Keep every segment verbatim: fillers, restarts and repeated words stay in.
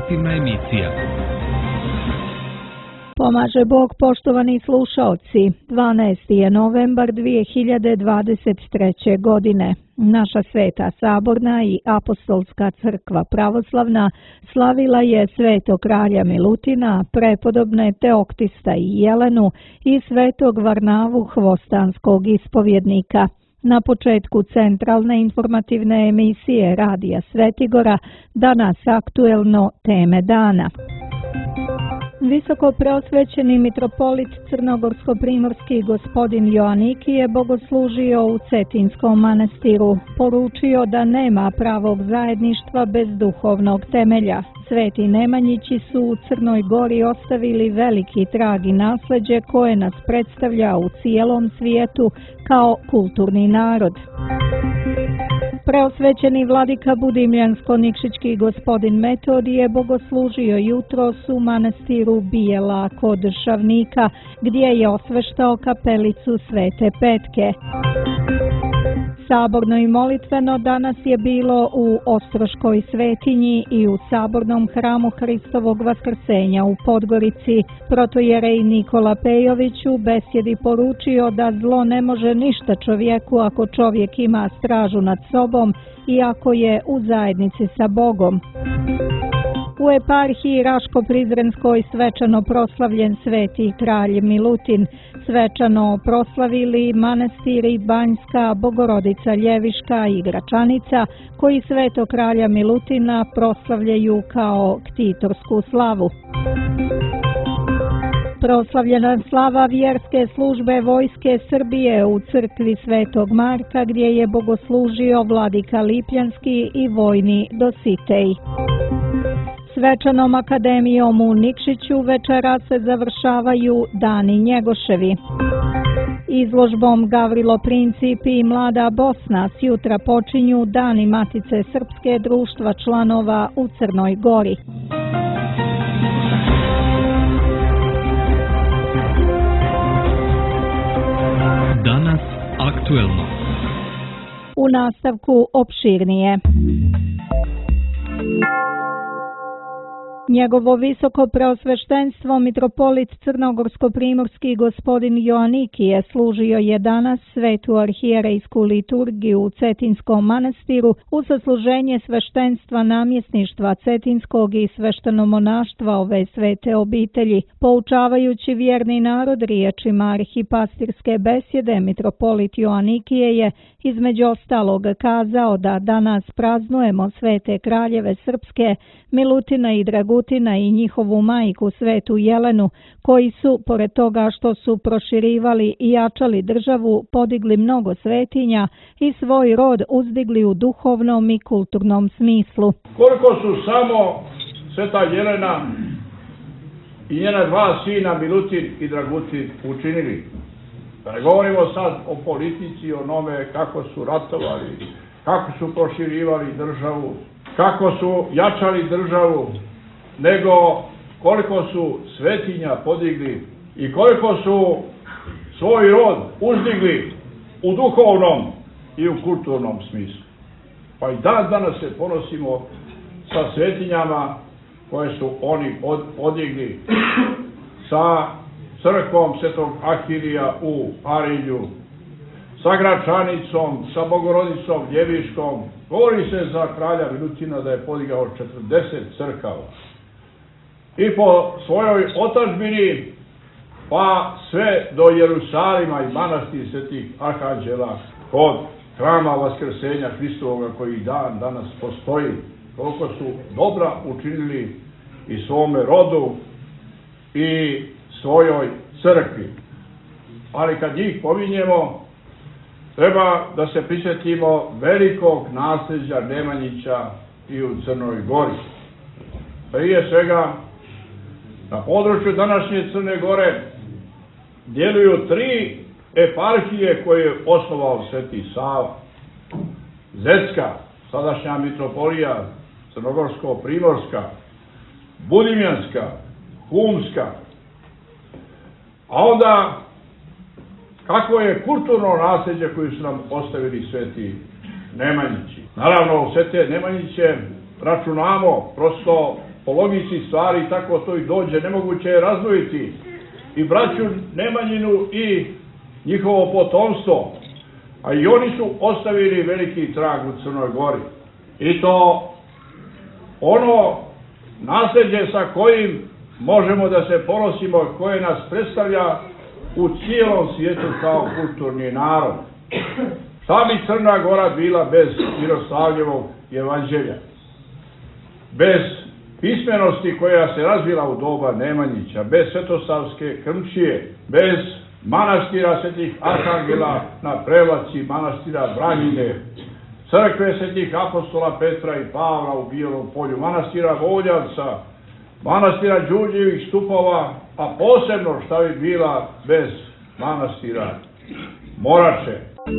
informativna emisija. Pomaže Bog, poštovani slušaoci. dvanaesti je novembar dvije hiljade dvadeset treće. godine. Naša Sveta Saborna i Apostolska crkva pravoslavna slavila je Svetog kralja Milutina, prepodobne Teoktista i Jelenu i Svetog Varnavu hvostanskog ispovjednika. Na početku centralne informativne emisije Radija Svetigora danas aktuelno teme dana. Visoko preosvećeni mitropolit crnogorsko-primorski gospodin Joanikije bogoslužio u Cetinskom manastiru. Poručio da nema pravog zajedništva bez duhovnog temelja. Sveti Nemanjići su u Crnoj Gori ostavili veliki trag i nasleđe koje nas predstavlja u cijelom svijetu kao kulturni narod. Preosvećeni vladika Budimljansko-Nikšićki gospodin Metodije bogoslužio jutros u manastiru Bijela kod Šavnika, gdje je osveštao kapelicu Svete Petke. Saborno i molitveno danas je bilo u Ostroškoj svetinji i u Sabornom hramu Hristovog vaskrsenja u Podgorici. Protojerej Nikola Pejović u besjedi poručio da zlo ne može ništa čovjeku ako čovjek ima stražu nad sobom i ako je u zajednici sa Bogom. U eparhiji Raško-Prizrenskoj svečano proslavljen Sveti kralj Milutin, svečano proslavili manastiri Banjska, Bogorodica Ljeviška i Gračanica, koji Svetog kralja Milutina proslavljaju kao ktitorsku slavu. Proslavljena slava vjerske službe Vojske Srbije u crkvi Svetog Marka, gdje je bogoslužio vladika Lipljanski i vojni Dositej. Svečanom akademijom u Nikšiću večera se završavaju Dani Njegoševi. Izložbom Gavrilo Princip i Mlada Bosna s jutra počinju Dani Matice Srpske društva članova u Crnoj Gori. Danas aktuelno. U nastavku opširnije. Njegovo visoko preosveštenstvo mitropolit crnogorsko-primorski gospodin Joanikije služio je danas svetu arhijerejsku liturgiju u Cetinskom manastiru u sasluženje sveštenstva namjesništva Cetinskog i sveštenomonaštva ove svete obitelji. Poučavajući vjerni narod riječima arhipastirske besjede, mitropolit Joanikije je između ostalog kazao da danas praznujemo svete kraljeve Srpske, Milutina i Dragutina i njihovu majku Svetu Jelenu, koji su, pored toga što su proširivali i jačali državu, podigli mnogo svetinja i svoj rod uzdigli u duhovnom i kulturnom smislu. Koliko su samo Sveta Jelena i njena dva sina Milutin i Dragutin učinili? Da ne govorimo sad o politici, o nome kako su ratovali, kako su proširivali državu, kako su jačali državu, nego koliko su svetinja podigli i koliko su svoj rod uzdigli u duhovnom i u kulturnom smislu. Pa i dan danas se ponosimo sa svetinjama koje su oni podigli, sa crkvom Svetog Ahilija u Arilju, sa Gračanicom, sa Bogorodicom Ljeviškom. Govori se za kralja Milutina da je podigao četrdeset crkava. I po svojoj otadžbini, pa sve do Jerusalima i manastira Svetih Arhanđela, kod hrama Vaskrsenja Hristovoga koji dan danas postoji, koliko su dobra učinili i svome rodu i svojoj crkvi. Ali kad njih pominjemo, treba da se prisjetimo velikog nasljeđa Nemanjića i u Crnoj Gori. Prije svega, na području današnje Crne Gore djeluju tri eparhije koje je osnovao Sveti Sava. Zetska, sadašnja mitropolija Crnogorsko-primorska, Budimljanska, Humska. A onda, kako je kulturno nasljeđe koje su nam ostavili Sveti Nemanjići. Naravno, sve te Nemanjiće računamo prosto po logici stvari, tako to i dođe, nemoguće je razdvojiti i braću Nemanjinu i njihovo potomstvo, a i oni su ostavili veliki trag u Crnoj Gori. I to ono nasljeđe sa kojim možemo da se ponosimo, koje nas predstavlja u cijelom svijetu kao kulturni narod. Šta bi Crna Gora bila bez Miroslavljevog evanđelja? Bez pismenosti koja se razvila u doba Nemanjića, bez Svetosavske Krmčije, bez manastira Svetih Arhangela na Prevlaci, manastira Branjine, crkve Svetih apostola Petra i Pavla u Bijelom Polju, manastira Voljavca, manastira Đurđevih stupova, a posebno šta bi bila bez manastira Morače.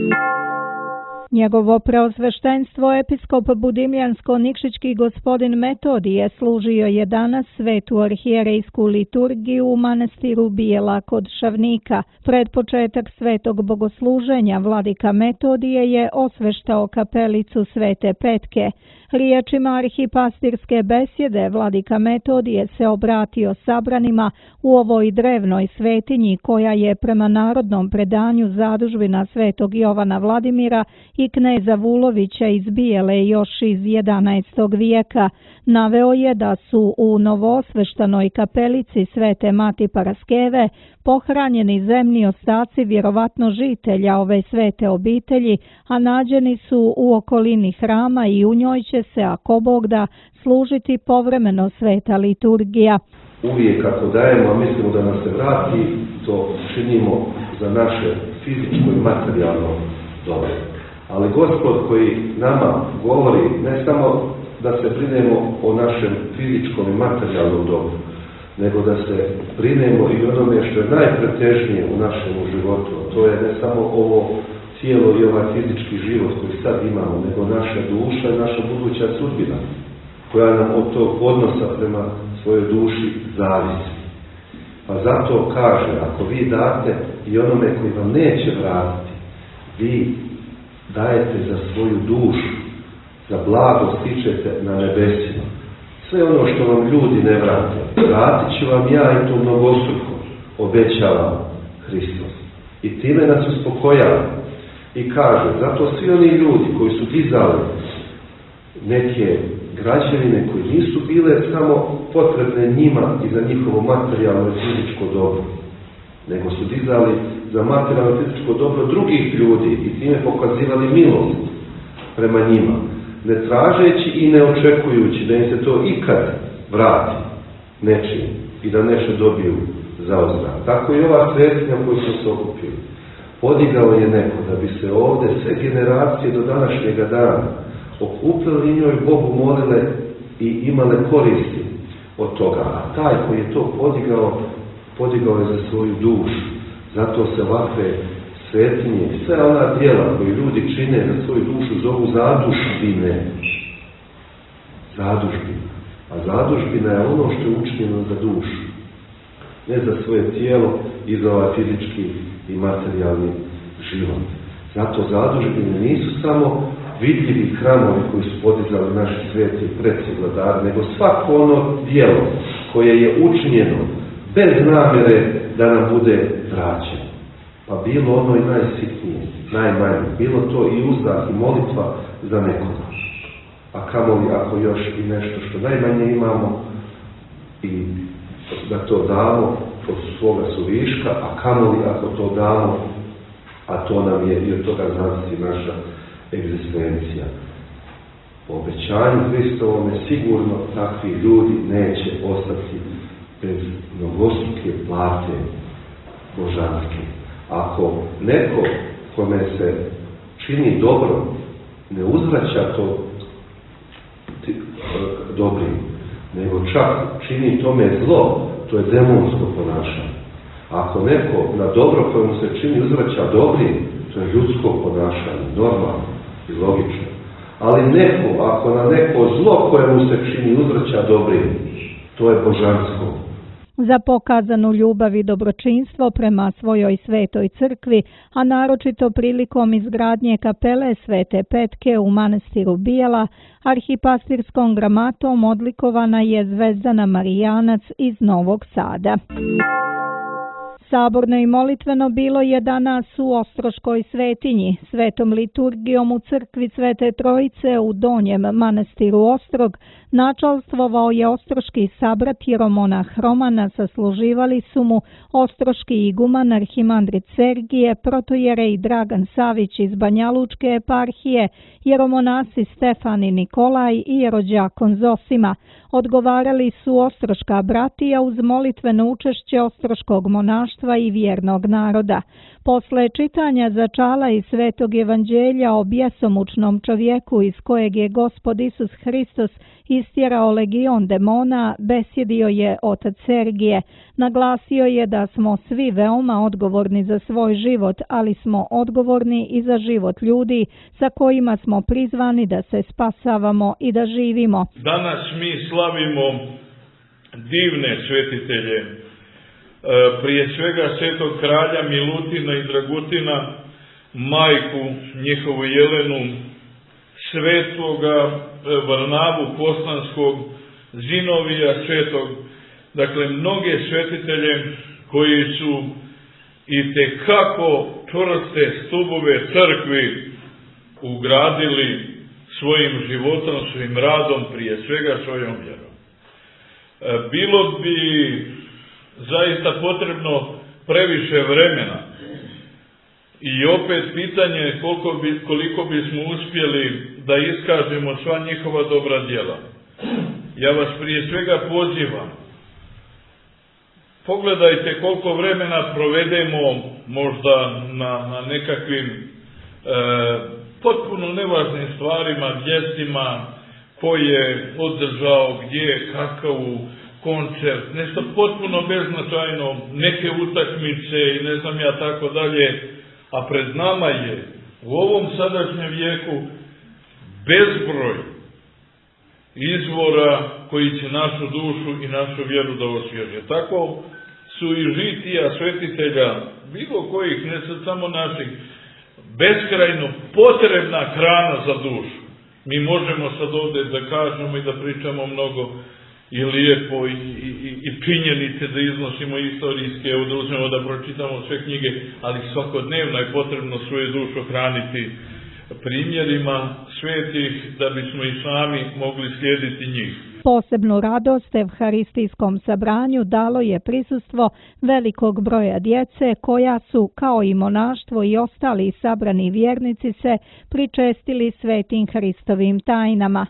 Njegovo preosveštenstvo episkop Budimljansko-Nikšićki gospodin Metodije služio je danas svetu arhijerejsku liturgiju u manastiru Bijela kod Šavnika. Pred početak svetog bogosluženja vladika Metodije je osveštao kapelicu Svete Petke. Riječima arhipastirske besjede vladika Metodije se obratio sabranima u ovoj drevnoj svetinji koja je prema narodnom predanju zadužbina svetog Jovana Vladimira i kneza Vulovića iz Bijele još iz jedanaestog vijeka. Naveo je da su u novoosveštanoj kapelici Svete Mati Paraskeve pohranjeni zemni ostaci vjerovatno žitelja ove svete obitelji, a nađeni su u okolini hrama i u njoj će se, ako Bog da, služiti povremeno sveta liturgija. Uvijek ako dajemo, a mislimo da nas se vrati, to činimo za naše fizičko i materijalno dobro. Ali Gospod koji nama govori ne samo da se brinemo o našem fizičkom i materijalnom dobru, nego da se brinemo i onome što je najpretežnije u našem životu. To je ne samo ovo tijelo i ovaj fizički život koji sad imamo, nego naša duša i naša buduća sudbina, koja nam od tog odnosa prema svojoj duši zavisi. Pa zato kaže, ako vi date i onome koji vam neće vratiti, vi dajete za svoju dušu, za blago stičete na nebesima. Sve ono što vam ljudi ne vrate, vratit ću vam ja i to mnogostruko, obećava Hristos. I time nas uspokojava i kaže, zato svi oni ljudi koji su dizali neke građevine koje nisu bile samo potrebne njima i za njihovo materijalno i fizičko dobro, nego su dizali za materijalno i fizičko dobro drugih ljudi i time pokazivali milost prema njima, ne tražeći i ne očekujući da im se to ikad vrati nečim i da nešto dobiju za uzvrat. Tako i ova sredstva koju smo se okupili. Podigao je neko da bi se ovdje sve generacije do današnjega dana okupili i njoj Bogu molile i imale koristi od toga. A taj koji je to podigao, podigao je za svoju dušu. Zato se ovakve svetinje, sve ona djela koje ljudi čine za svoju dušu zovu zadužbine. Zadužbina. A zadužbina je ono što je učinjeno za dušu. Ne za svoje tijelo i za ovaj fizički i materijalni život. Zato zadužbine nisu samo vidljivi hramovi koji su podizali naši sveti preci vladari, nego svako ono djelo koje je učinjeno bez namjere da nam bude vraćeno. Pa bilo ono i najsitnije, najmanje, bilo to i uzdah i molitva za nekoga. A kamoli ako još i nešto što najmanje imamo i da to damo od svoga suviška, a kamoli ako to damo, a to nam je i od toga zavisi naša egzistencija. Po obećanju Hristovome sigurno takvi ljudi neće ostati bez mnogostruke plate božanske. Ako neko kome se čini dobro ne uzvraća to dobrim, nego čak čini tome zlo, to je demonsko ponašanje. Ako neko na dobro koje mu se čini uzvraća dobrim, to je ljudsko ponašanje, normalno i logično. Ali neko, ako na neko zlo koje mu se čini uzvraća dobrim, to je božansko za pokazanu ljubav i dobročinstvo prema svojoj svetoj crkvi, a naročito prilikom izgradnje kapele Svete Petke u manastiru Bijela, arhipastirskom gramatom odlikovana je Zvezdana Marijanac iz Novog Sada. Saborno i molitveno bilo je danas u Ostroškoj svetinji. Svetom liturgijom u crkvi Svete Trojice u Donjem manastiru Ostrog načalstvovao je ostroški sabrat jeromonah Roman, a sasluživali su mu ostroški iguman arhimandrit Sergije, protojerej Dragan Savić iz Banjalučke eparhije, jeromonasi Stefan i Nikolaj i jerođakon Zosima. Odgovarali su ostroška bratija uz molitveno učešće ostroškog monaštva i vjernog naroda. Posle čitanja začala i Svetog evanđelja o bjesomučnom čovjeku iz kojeg je Gospod Isus Hristos istjerao legion demona, besjedio je otac Sergije. Naglasio je da smo svi veoma odgovorni za svoj život, ali smo odgovorni i za život ljudi sa kojima smo prizvani da se spasavamo i da živimo. Danas mi slavimo divne svetitelje, prije svega svetog kralja Milutina i Dragutina, majku njihovu Jelenu, svetoga Varnavu Poslanskog, Zinovija svetog, dakle mnoge svetitelje koji su i tekako čvrste stubove crkvi ugradili svojim životom, svojim radom, prije svega svojom vjerom. Bilo bi zaista potrebno previše vremena i opet pitanje koliko, bi, koliko bismo uspjeli da iskažemo sva njihova dobra djela. Ja vas prije svega pozivam, pogledajte koliko vremena provedemo možda na, na nekakvim e, potpuno nevažnim stvarima, vijestima, ko je održao, gdje, kakav koncert, nešto potpuno beznačajno, neke utakmice i ne znam ja tako dalje, a pred nama je u ovom sadašnjem vijeku bezbroj izvora koji će našu dušu i našu vjeru da osvježe. Tako su i žitija svetitelja, bilo kojih, ne sad samo naših, beskrajno potrebna hrana za dušu. Mi možemo sad ovdje da kažemo i da pričamo mnogo i lijepo i, i, i činjenice da iznosimo istorijske, evo da uzmemo da pročitamo sve knjige, ali svakodnevno je potrebno svoju dušu hraniti primjerima svetih da bismo i sami mogli slijediti njih. Posebnu radost evharistijskom sabranju dalo je prisustvo velikog broja djece koja su, kao i monaštvo i ostali sabrani vjernici, se pričestili svetim Hristovim tajnama.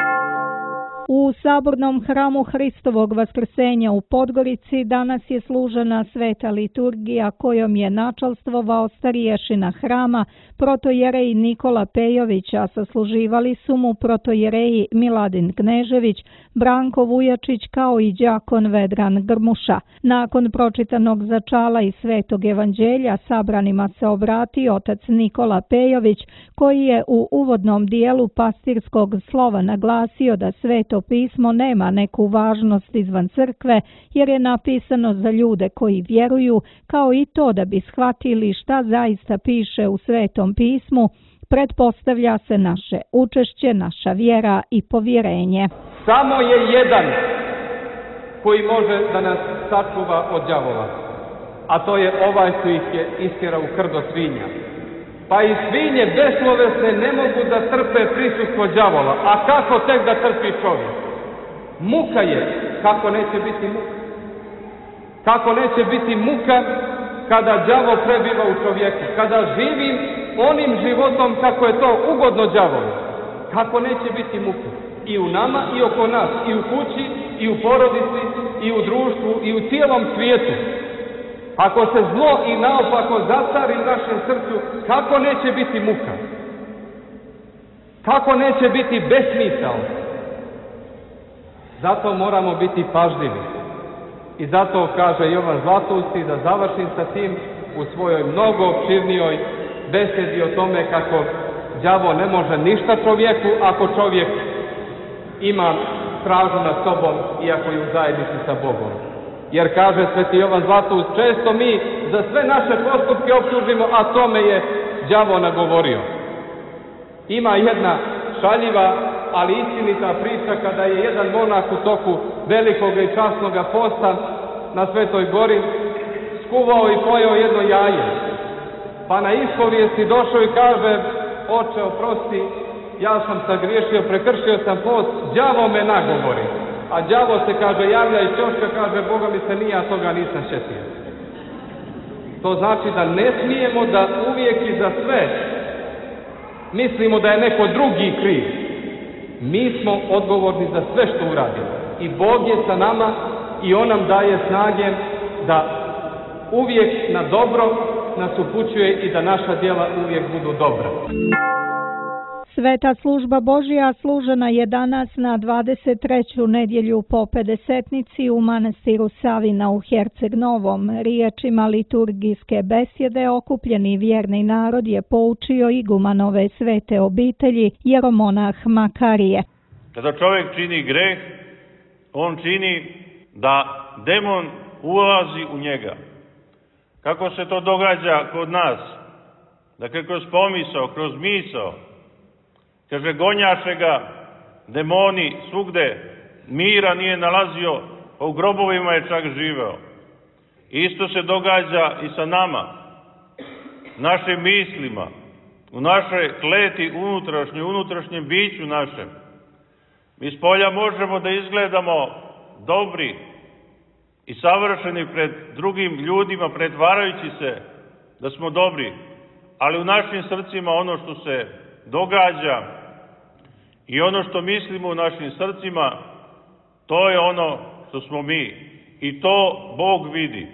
U sabornom hramu Hristovog vaskrsenja u Podgorici danas je služena sveta liturgija kojom je načalstvovao starješina hrama protojerej Nikola Pejović, a sasluživali su mu protojereji Miladin Knežević, Branko Vujačić kao i đakon Vedran Grmuša. Nakon pročitanog začala i Svetog evanđelja sabranima se obratio otac Nikola Pejović, koji je u uvodnom dijelu pastirskog slova naglasio da Sveto pismo nema neku važnost izvan crkve jer je napisano za ljude koji vjeruju, kao i to da bi shvatili šta zaista piše u Svetom pismu, pretpostavlja se naše učešće, naša vjera i povjerenje. Samo je jedan koji može da nas sačuva od đavola, a to je ovaj što ih je istjerao u krdo svinja. Pa i svinje beslovesne ne mogu da trpe prisustvo đavola, a kako tek da trpi čovjek? Muka je, kako neće biti muka? Kako neće biti muka kada đavo prebiva u čovjeku, kada živi onim životom kako je to ugodno đavolu? Kako neće biti muka? I u nama i oko nas, i u kući, i u porodici, i u društvu, i u cijelom svijetu. Ako se zlo i naopako zastari u našem srcu, kako neće biti muka? Kako neće biti besmisao? Zato moramo biti pažljivi. I zato kaže Jovan Zlatulski, da završim sa tim, u svojoj mnogo opširnijoj besedi o tome kako đavo ne može ništa čovjeku ako čovjek ima stražu nad sobom i ako je u zajednici sa Bogom. Jer kaže Sveti Jovan Zlatoust, često mi za sve naše postupke optužimo, a tome je đavo nagovorio. Ima jedna šaljiva, ali istinita priča kada je jedan monah u toku velikog i časnog posta na Svetoj gori skuvao i pojeo jedno jaje. Pa na ispovijesti došao i kaže, oče, oprosti, ja sam sagriješio, prekršio sam post, đavo me nagovori. A đavo se, kaže, javlja iz ćoška, kaže, Boga mi se nije, ja toga nisam šetio. To znači da ne smijemo da uvijek i za sve mislimo da je neko drugi kriv. Mi smo odgovorni za sve što uradimo. I Bog je sa nama i On nam daje snage da uvijek na dobro nas upućuje i da naša djela uvijek budu dobra. Sveta služba Božja služena je danas na dvadeset treću nedjelju po pedesetnici u manastiru Savina u Herceg Novom. Riječima liturgijske besjede okupljeni vjerni narod je poučio igumanove svete obitelji jeromonah Makarije. Kada čovjek čini greh, on čini da demon ulazi u njega. Kako se to događa kod nas? Dakle, kroz pomisao, kroz misao. Kaže, gonjaše ga demoni svugde, mira nije nalazio, pa u grobovima je čak živeo. Isto se događa i sa nama, našim mislima, u našoj kleti unutrašnjoj, unutrašnjem biću našem. Mi s polja možemo da izgledamo dobri i savršeni pred drugim ljudima, pretvarajući se da smo dobri, ali u našim srcima ono što se događa i ono što mislimo u našim srcima, to je ono što smo mi. I to Bog vidi.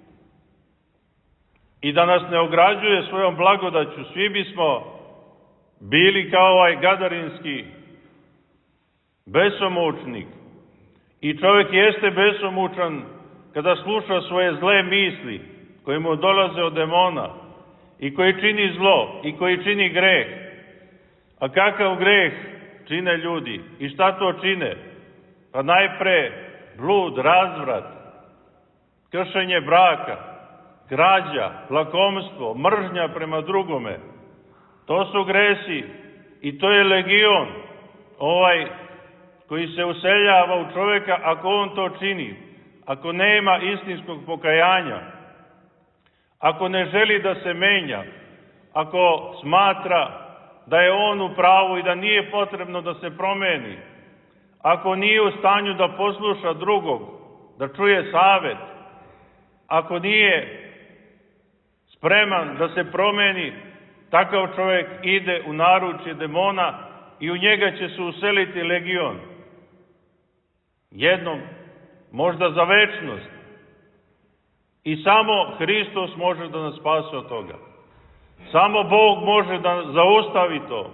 I da nas ne ograđuje svojom blagodaću, svi bismo bili kao ovaj gadarinski besomučnik. I čovjek jeste besomučan kada sluša svoje zle misli koje mu dolaze od demona i koji čini zlo i koji čini greh. A kakav greh čine ljudi? I šta to čine? Pa najpre blud, razvrat, kršenje braka, krađa, lakomstvo, mržnja prema drugome. To su gresi i to je legion, ovaj koji se useljava u čovjeka ako on to čini, ako nema istinskog pokajanja, ako ne želi da se menja, ako smatra da je on u pravu i da nije potrebno da se promeni, ako nije u stanju da posluša drugog, da čuje savet, ako nije spreman da se promeni, takav čovjek ide u naručje demona i u njega će se useliti legion. Jednom, možda za večnost. I samo Hristos može da nas spase od toga. Samo Bog može da zaustavi to.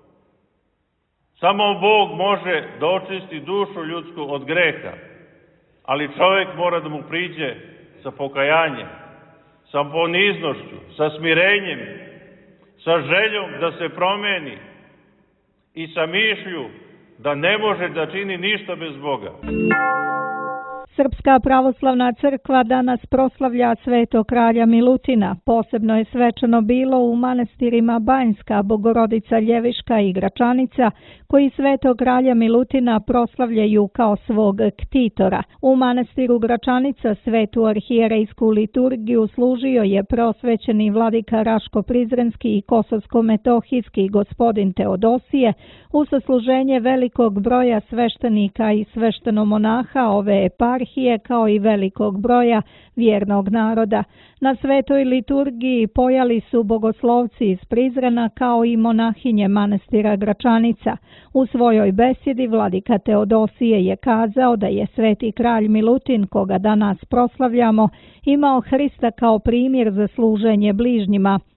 Samo Bog može da očisti dušu ljudsku od greha. Ali čovjek mora da mu priđe sa pokajanjem, sa poniznošću, sa smirenjem, sa željom da se promeni i sa mišlju da ne može da čini ništa bez Boga. Srpska pravoslavna crkva danas proslavlja svetog kralja Milutina. Posebno je svečano bilo u manastirima Banjska, Bogorodica Ljeviška i Gračanica, koji svetog kralja Milutina proslavljaju kao svog ktitora. U manastiru Gračanica svetu arhijerejsku liturgiju služio je prosvećeni vladika Raško-Prizrenski i Kosovsko-Metohijski gospodin Teodosije u sasluženje velikog broja sveštenika i sveštenomonaha ove eparhije kao i velikog broja vjernog naroda. Na svetoj liturgiji pojali su bogoslovci iz Prizrena kao i monahinje manastira Gračanica. U svojoj besjedi vladika Teodosije je kazao da je sveti kralj Milutin, koga danas proslavljamo, imao Hrista kao primjer za služenje bližnjima,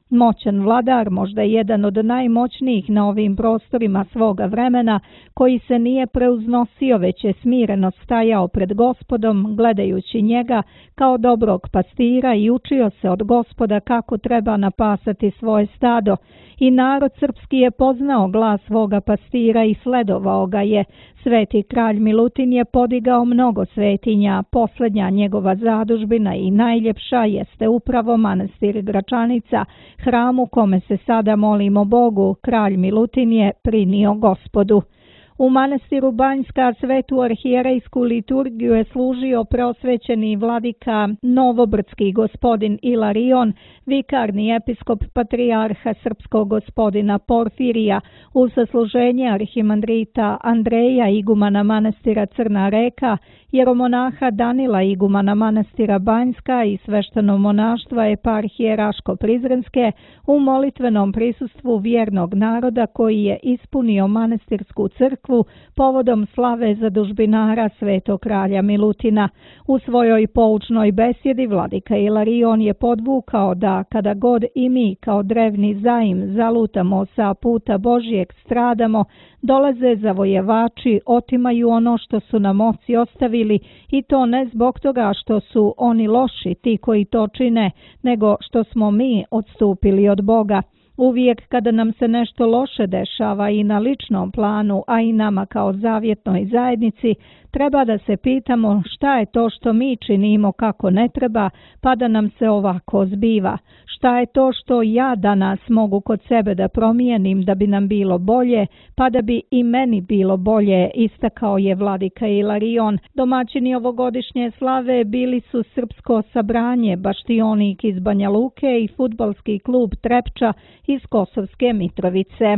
Moćan vladar, možda jedan od najmoćnijih na ovim prostorima svoga vremena, koji se nije preuznosio, već je smireno stajao pred Gospodom, gledajući njega kao dobrog pastira i učio se od Gospoda kako treba napasati svoje stado. I narod srpski je poznao glas svoga pastira i sledovao ga je. Sveti kralj Milutin je podigao mnogo svetinja, posljednja njegova zadužbina i najljepša jeste upravo manastir Gračanica, hram u kome se sada molimo Bogu. Kralj Milutin je prinio Gospodu. U manastiru Banjska svetu arhijerejsku liturgiju je služio preosvećeni vladika Novobrdski gospodin Ilarion, vikarni episkop patrijarha srpskog gospodina Porfirija, uz sasluženje arhimandrita Andreja igumana manastira Crna Reka, jeromonaha Danila igumana manastira Banjska i svešteno monaštva eparhije Raško-Prizrenske u molitvenom prisustvu vjernog naroda koji je ispunio manastirsku crkvu povodom slave zadužbinara svetog kralja Milutina. U svojoj poučnoj besjedi vladika Ilarion je podvukao da kada god i mi kao drevni zaim zalutamo sa puta Božijeg, stradamo, dolaze zavojevači, otimaju ono što su nam oci ostavili, i to ne zbog toga što su oni loši, ti koji to čine, nego što smo mi odstupili od Boga. Uvijek kada nam se nešto loše dešava i na ličnom planu, a i nama kao zavjetnoj zajednici, treba da se pitamo šta je to što mi činimo kako ne treba, pa da nam se ovako zbiva. Šta je to što ja danas mogu kod sebe da promijenim da bi nam bilo bolje, pa da bi i meni bilo bolje, istakao je vladika Ilarion. Domaćini ovogodišnje slave bili su Srpsko sabranje, Baštionik iz Banja Luke i fudbalski klub Trepča iz Kosovske Mitrovice.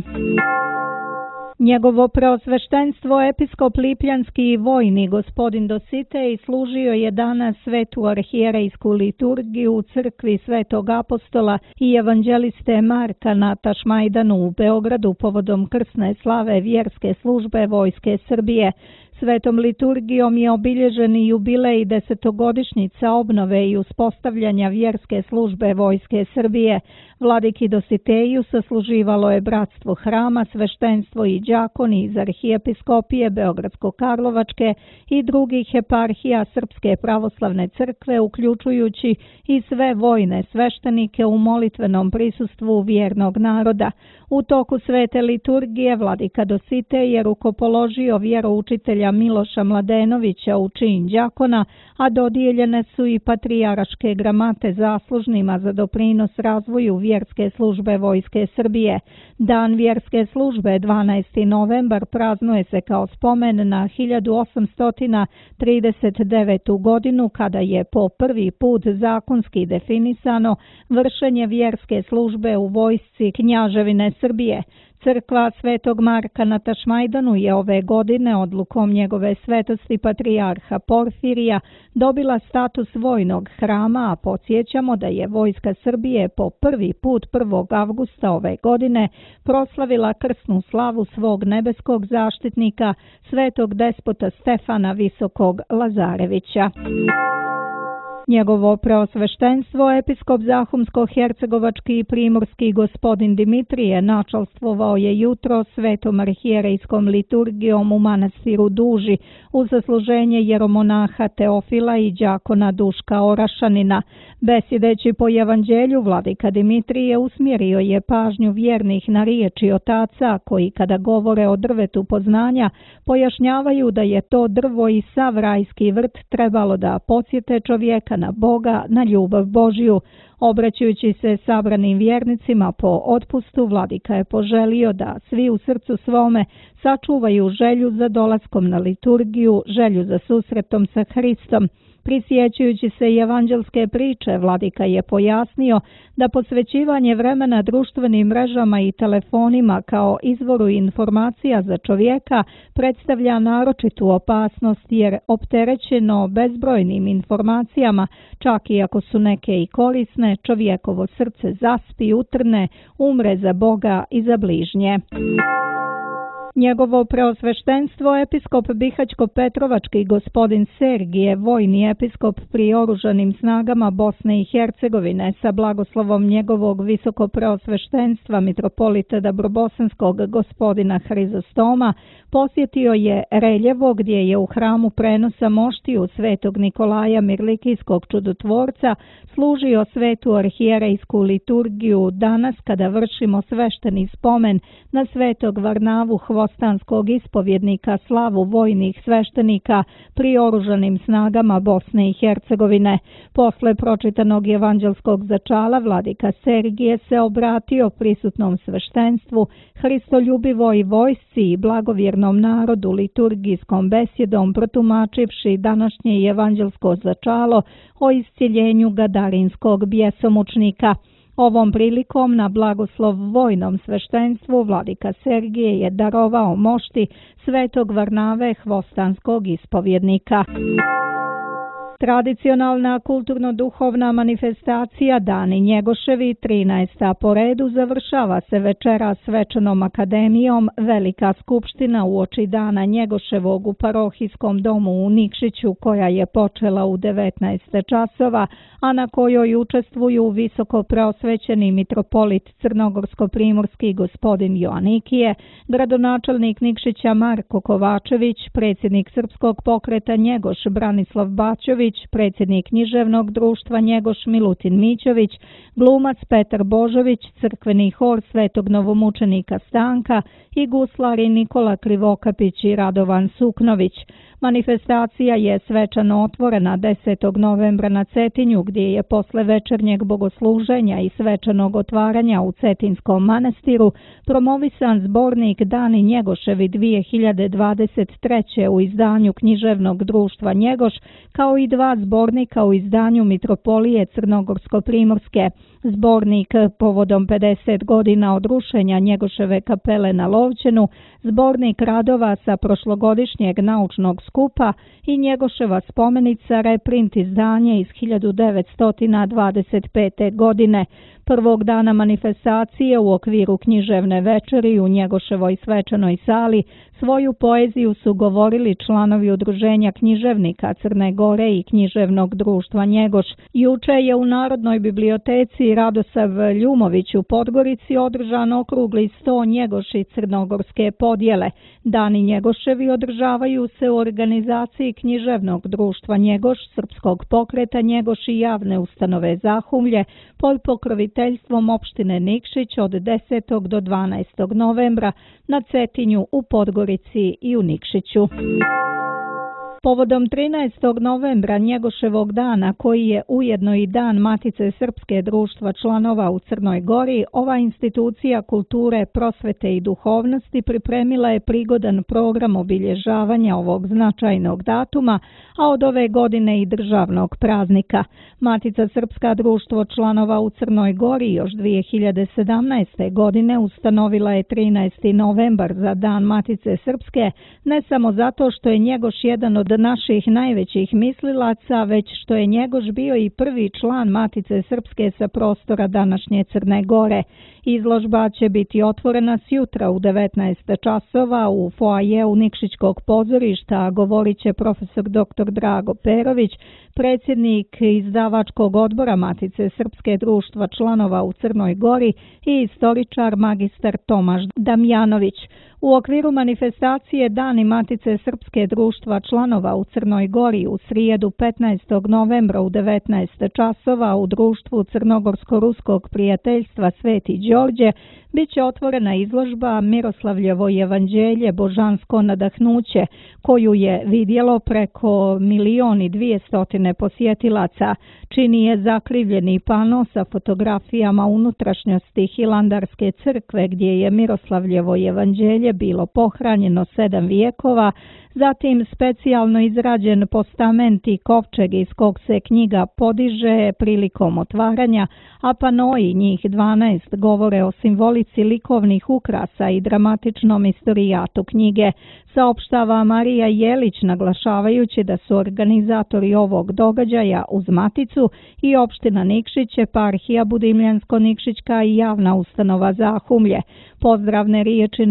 Njegovo preosveštenstvo episkop Lipljanski i vojni gospodin Dositej služio je danas svetu arhijerejsku liturgiju u crkvi Svetog apostola i evanđeliste Marka na Tašmajdanu u Beogradu povodom krsne slave vjerske službe Vojske Srbije. Svetom liturgijom je obilježen i jubilej desetogodišnjica obnove i uspostavljanja vjerske službe Vojske Srbije. Vladiki Dositeju sasluživalo je bratstvo hrama, sveštenstvo i đakoni iz arhijepiskopije Beogradsko-Karlovačke i drugih eparhija Srpske pravoslavne crkve, uključujući i sve vojne sveštenike u molitvenom prisustvu vjernog naroda. U toku svete liturgije vladika Dositej je rukopoložio vjeroučitelja Miloša Mladenovića u čin đakona, a dodijeljene su i patrijaraške gramate zaslužnima za doprinos razvoju vjerske službe Vojske Srbije. Dan vjerske službe dvanaesti novembar praznuje se kao spomen na hiljadu osamsto trideset devetu godinu kada je po prvi put zakonski definisano vršenje vjerske službe u vojsci Knjaževine Srbije. Crkva Svetog Marka na Tašmajdanu je ove godine odlukom njegove svetosti patrijarha Porfirija dobila status vojnog hrama, a podsjećamo da je Vojska Srbije po prvi put prvog avgusta ove godine proslavila krsnu slavu svog nebeskog zaštitnika, svetog despota Stefana Visokog Lazarevića. Njegovo preosveštenstvo, episkop Zahumsko-hercegovački i primorski gospodin Dimitrije, načalstvovao je jutro svetom arhijerejskom liturgijom u manastiru Duži u zasluženje jeromonaha Teofila i đakona Duška Orašanina. Besjedeći po evanđelju, vladika Dimitrije usmjerio je pažnju vjernih na riječi otaca koji kada govore o drvetu poznanja pojašnjavaju da je to drvo i sav rajski vrt trebalo da podsjete čovjeka na Boga, na ljubav Božju. Obraćajući se sabranim vjernicima po otpustu, vladika je poželio da svi u srcu svome sačuvaju želju za dolaskom na liturgiju, želju za susretom sa Hristom. Prisjećajući se evanđelske priče, vladika je pojasnio da posvećivanje vremena društvenim mrežama i telefonima kao izvoru informacija za čovjeka predstavlja naročitu opasnost, jer opterećeno bezbrojnim informacijama, čak i ako su neke i korisne, čovjekovo srce zaspi, utrne, umre za Boga i za bližnje. Njegovo preosveštenstvo episkop Bihaćko-Petrovački gospodin Sergije, vojni episkop pri oružanim snagama Bosne i Hercegovine, sa blagoslovom njegovog visoko preosveštenstva mitropolita Dabrobosanskog gospodina Hrizostoma, posjetio je Reljevo gdje je u hramu prenosa moštiju svetog Nikolaja Mirlikijskog čudotvorca služio svetu arhijerejsku liturgiju danas kada vršimo svešteni spomen na svetog Varnavu Hvostanskog ispovjednika, slavu vojnih sveštenika pri oružanim snagama Bosne i Hercegovine. Posle pročitanog evanđelskog začala vladika Sergije se obratio prisutnom sveštenstvu, hristoljubivoj vojsci i blagovjernom narodu liturgijskom besjedom protumačivši današnje evanđelsko začalo o iscjeljenju gadarinskog bjesomučnika. Ovom prilikom na blagoslov vojnom sveštenstvu vladika Sergije je darovao mošti svetog Varnave Hvostanskog ispovjednika. Tradicionalna kulturno-duhovna manifestacija Dani Njegoševi, trinaesta po redu, završava se večera svečanom akademijom Velika skupština uoči Dana Njegoševog u parohijskom domu u Nikšiću, koja je počela u devetnaest časova, a na kojoj učestvuju visoko preosvećeni mitropolit crnogorsko-primorski gospodin Joanikije, gradonačelnik Nikšića Marko Kovačević, predsjednik Srpskog pokreta Njegoš Branislav Baćović, predsjednik književnog društva Njegoš Milutin Mićović, glumac Petar Božović, crkveni hor Svetog novomučenika Stanka i guslari Nikola Krivokapić i Radovan Suknović. Manifestacija je svečano otvorena desetog novembra na Cetinju, gdje je posle večernjeg bogosluženja i svečanog otvaranja u Cetinskom manastiru promovisan zbornik Dani Njegoševi dvije hiljade dvadeset treće. u izdanju književnog društva Njegoš, kao i dva zbornika u izdanju Mitropolije Crnogorsko-primorske. Zbornik povodom pedeset godina od rušenja Njegoševe kapele na Lovćenu, zbornik radova sa prošlogodišnjeg naučnog skupa i Njegoševa spomenica reprint izdanje iz hiljadu devetsto dvadeset pete. godine. Prvog dana manifestacije u okviru književne večeri u Njegoševoj svečanoj sali svoju poeziju su govorili članovi Udruženja književnika Crne Gore i književnog društva Njegoš. Juče je u Narodnoj biblioteci Radosav Ljumović u Podgorici održan okrugli sto Njegoš i crnogorske podjele. Dani Njegoševi održavaju se u organizaciji književnog društva Njegoš, Srpskog pokreta Njegoš i javne ustanove Zahumlje pod pokroviteljstvom opštine Nikšić od desetog do dvanaestog novembra na Cetinju, u Podgorici i u Nikšiću. Povodom trinaestog novembra Njegoševog dana, koji je ujedno i dan Matice Srpske društva članova u Crnoj Gori, ova institucija kulture, prosvete i duhovnosti pripremila je prigodan program obilježavanja ovog značajnog datuma, a od ove godine i državnog praznika. Matica Srpska društvo članova u Crnoj Gori još dvije hiljade sedamnaeste. godine ustanovila je trinaesti novembar za dan Matice Srpske, ne samo zato što je Njegoš jedan od naših najvećih mislilaca, već što je Njegoš bio i prvi član Matice Srpske sa prostora današnje Crne Gore. Izložba će biti otvorena sjutra u devetnaest časova u foajeu Nikšićkog pozorišta, a govorit će profesor doktor Drago Perović, predsjednik izdavačkog odbora Matice Srpske društva članova u Crnoj Gori i istoričar magistar Tomaš Damjanović. U okviru manifestacije Dani Matice Srpske društva članova u Crnoj Gori u srijedu petnaestog novembra u devetnaest časova u društvu Crnogorsko-ruskog prijateljstva Sveti Đorđe biće otvorena izložba Miroslavljevo evanđelje božansko nadahnuće, koju je vidjelo preko milion i dvijestotine posjetilaca. Čini je zakrivljeni pano sa fotografijama unutrašnjosti Hilandarske crkve, gdje je Miroslavljevo evanđelje bilo pohranjeno sedam vijekova, zatim specijalno izrađen postament i kovčeg iz kog se knjiga podiže prilikom otvaranja, a panoji, njih dvanaest, govore o simbolici likovnih ukrasa i dramatičnom istorijatu knjige, saopštava Marija Jelić, naglašavajući da su organizatori ovog događaja uz Maticu i opština Nikšić, eparhija Budimljansko-Nikšićka i javna ustanova Zahumlje. Pozdravne riječi na otvaranju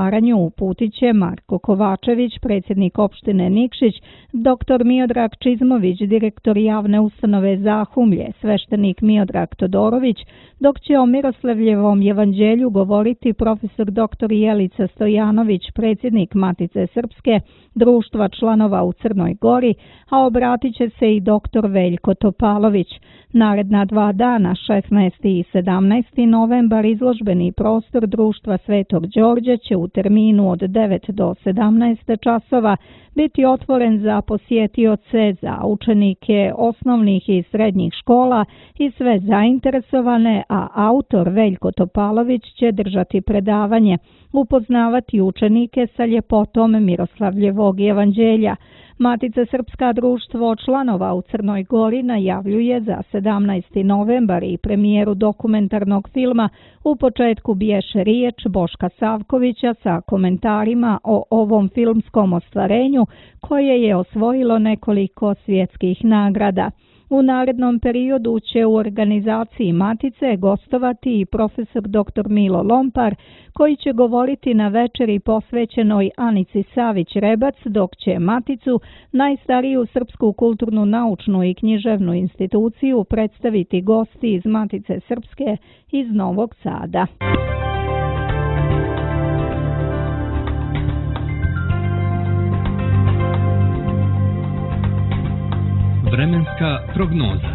otvaranju uputit će Marko Kovačević, predsjednik opštine Nikšić, doktor Miodrag Čizmović, direktor javne ustanove Zahumlje, sveštenik Miodrag Todorović, dok će o Miroslavljevom evanđelju govoriti profesor doktor Jelica Stojanović, predsjednik Matice Srpske, društva članova u Crnoj Gori, a obratit će se i doktor Veljko Topalović. Naredna dva dana, šesnaesti i sedamnaesti novembar, izložbeni prostor društva Svetog Đorđa će u terminu od devet do sedamnaest časova biti otvoren za posjetioce, za učenike osnovnih i srednjih škola i sve zainteresovane, a autor Veljko Topalović će držati predavanje, upoznavati učenike sa ljepotom Miroslavljevog evanđelja. Matica Srpska, društvo članova u Crnoj Gori, najavljuje za sedamnaesti novembar i premijeru dokumentarnog filma U početku bješe riječ Boška Savkovića sa komentarima o ovom filmskom ostvarenju koje je osvojilo nekoliko svjetskih nagrada. U narednom periodu će u organizaciji Matice gostovati i profesor doktor Milo Lompar, koji će govoriti na večeri posvećenoj Anici Savić-Rebac, dok će Maticu, najstariju srpsku kulturnu, naučnu i književnu instituciju, predstaviti gosti iz Matice Srpske iz Novog Sada. Vremenska prognoza.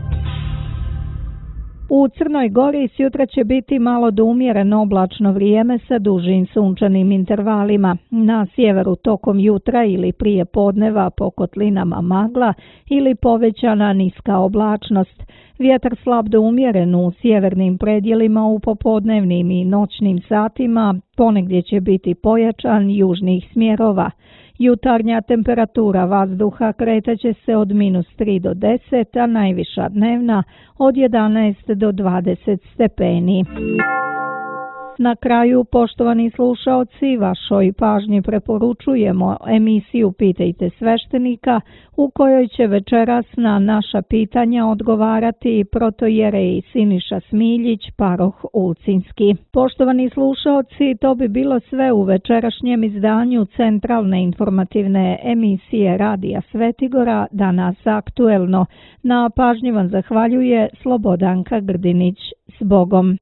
U Crnoj Gori sjutra će biti malo do umjereno oblačno vrijeme sa dužim sunčanim intervalima. Na sjeveru tokom jutra ili prije podneva po kotlinama magla ili povećana niska oblačnost. Vjetar slab do umjeren u sjevernim predjelima u popodnevnim i noćnim satima, ponegdje će biti pojačan južnih smjerova. Jutarnja temperatura vazduha kretaće se od minus tri do deset, a najviša dnevna od jedanaest do dvadeset stepeni. Na kraju, poštovani slušaoci, vašoj pažnji preporučujemo emisiju Pitajte sveštenika, u kojoj će večeras na naša pitanja odgovarati protojerej Siniša Smiljić, paroh Ulcinski. Poštovani slušaoci, to bi bilo sve u večerašnjem izdanju centralne informativne emisije Radija Svetigora, Danas aktuelno. Na pažnji vam zahvaljuje Slobodanka Grdinić. S Bogom!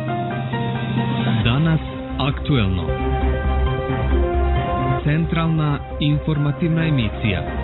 Danas aktuelno. Centralna informativna emisija.